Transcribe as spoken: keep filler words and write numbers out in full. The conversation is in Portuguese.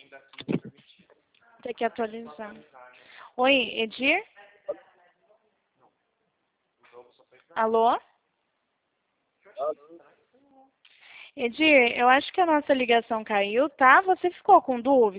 Tem que atualizar. Oi, Edir? Alô? Edir, eu acho que a nossa ligação caiu, tá? Você ficou com dúvida?